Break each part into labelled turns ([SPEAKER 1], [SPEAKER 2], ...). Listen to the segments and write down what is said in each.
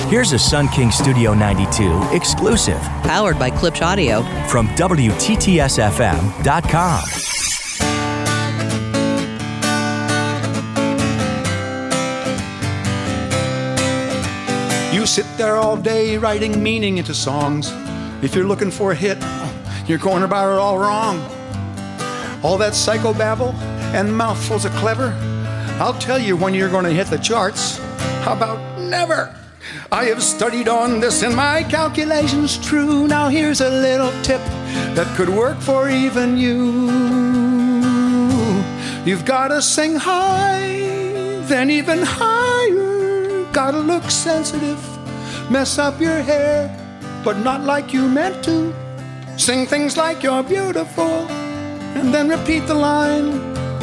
[SPEAKER 1] Here's a Sun King Studio 92 exclusive.
[SPEAKER 2] Powered by Klipsch Audio.
[SPEAKER 1] From WTTSFM.com.
[SPEAKER 3] You sit there all day writing meaning into songs. If you're looking for a hit, you're going about it all wrong. All that psychobabble and mouthfuls of clever, I'll tell you when you're going to hit the charts. How about never? I have studied on this and my calculations true. Now here's a little tip that could work for even you. You've got to sing high, then even higher. Gotta look sensitive, mess up your hair, but not like you meant to. Sing things like you're beautiful, and then repeat the line.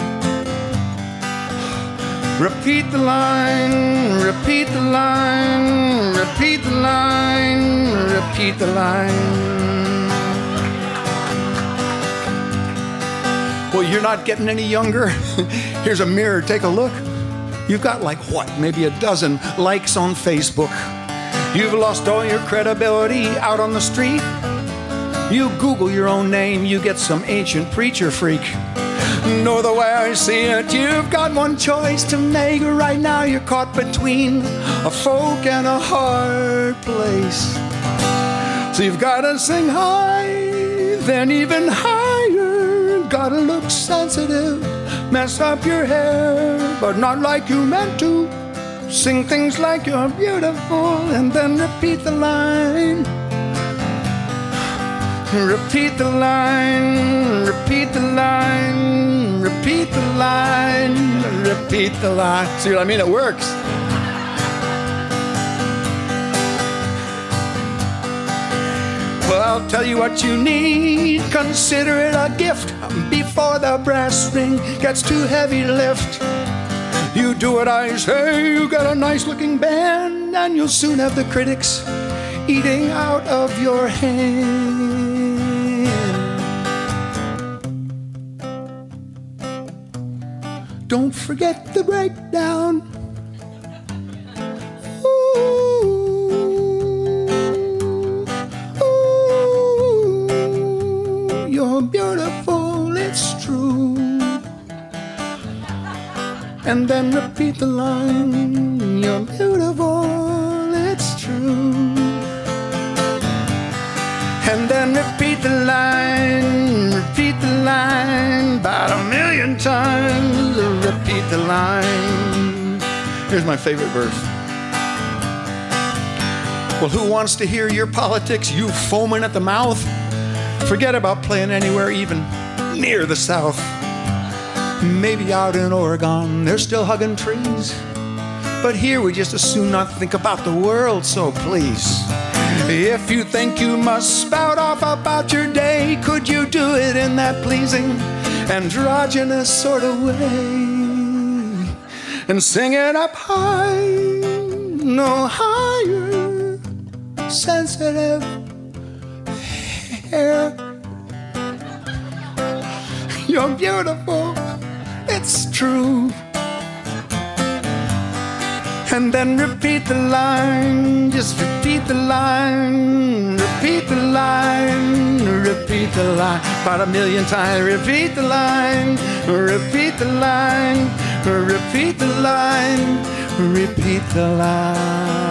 [SPEAKER 3] Repeat the line, repeat the line, repeat the line, repeat the line. Well, you're not getting any younger. Here's a mirror, take a look. You've got like what, maybe a dozen likes on Facebook. You've lost all your credibility out on the street. You Google your own name, you get some ancient preacher freak. Know the way I see it, you've got one choice to make. Right now you're caught between a folk and a hard place. So you've got to sing high, then even higher. Gotta look sensitive, mess up your hair, but not like you meant to. Sing things like you're beautiful, and then repeat the line. Repeat the line, repeat the line, repeat the line, repeat the line. See what I mean? It works. Well, I'll tell you what you need. Consider it a gift before the brass ring gets too heavy to lift. You do what I say, you got a nice looking band, and you'll soon have the critics eating out of your hand. Don't forget the breakdown. You're beautiful, it's true. And then repeat the line. You're beautiful, it's true. And then repeat the line. Repeat the line about 1,000,000 times. Repeat the line. Here's my favorite verse. Well, who wants to hear your politics, you foaming at the mouth? Forget about playing anywhere even near the South. Maybe out in Oregon, they're still hugging trees. But here we just as soon not think about the world, so please. If you think you must spout off about your day, could you do it in that pleasing, androgynous sort of way? And sing it up high, no higher, sensitive hair. You're beautiful, it's true. And then repeat the line, just repeat the line, repeat the line, repeat the line, about 1,000,000 times. Repeat the line, repeat the line, repeat the line, repeat the line.